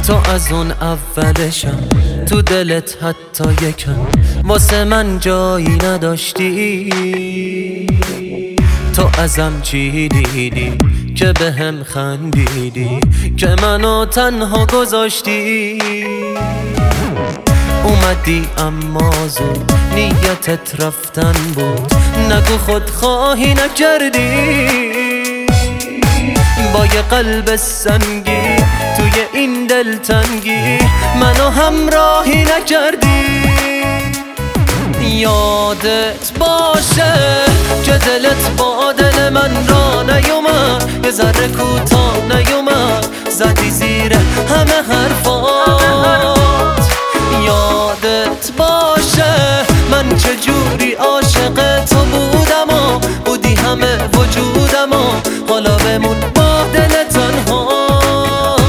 تو از اون اولشم تو دلت حتی یکم واسه من جایی نداشتی. تو ازم چی دیدی که بهم خندیدی که منو تنها گذاشتی؟ اومدی اما زود نیتت رفتن بود، نگو خودخواهی نکردی. با یه قلب سنگی توی این دلتنگی منو همراهی نکردی. یادت باشه که دلت با دل من را نیومد، یه ذره کوتاه نیومد، زدی زیر همه حرفات. یادت باشه من چجوری عاشق تو بودم و بودی همه وجودم و حالا بمون با دل تنهات.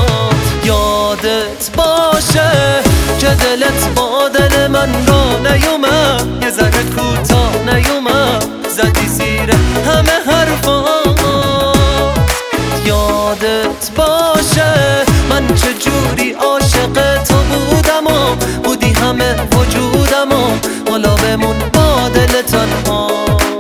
یادت باشه که دلت با دل من را نیومد، یه ذره کوتاه نیومد، زدی زیر همه حرفات. یادت باشه من چجوری عاشق تو بودم و بودی همه وجودم و حالا بمون با دل تنها.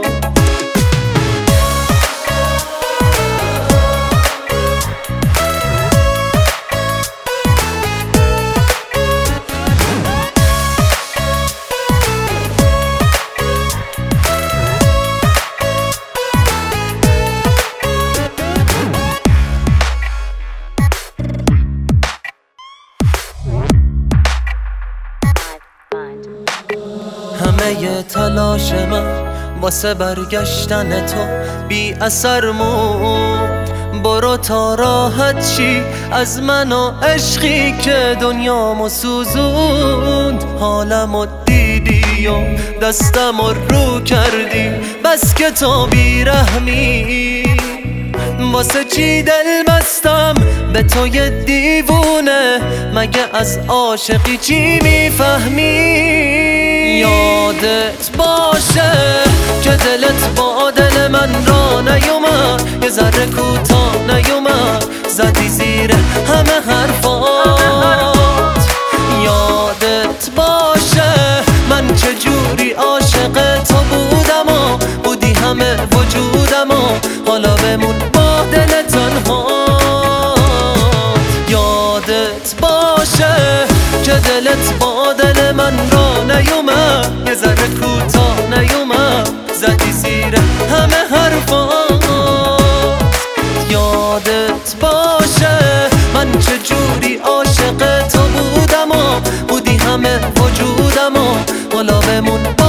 همه تلاش من واسه برگشتن تو بی اثر موند. برو تا راحت چی از من و عشقی که دنیامو سوزوند. حالمو دیدی و دستمو رو کردی، بس که تو بیرحمی. واسه چی دل بستم به تو یه دیوونه، مگه از عاشقی چی میفهمی؟ یادت باشه که دلت با دل من را نیومد، یه ذره کوتاه نیومد، زدی زیر همه حرفات. یادت باشه من چجوری عاشق تو بودم و بودی همه وجودم و حالا بمون با دل تنهات. یادت باشه که دلت با دل من را نیومد، یه ذره کوتاه نیومد، زدی زیر همه حرفات. یادت باشه من چجوری عاشق تو بودم و بودی همه وجودم و حالا بمون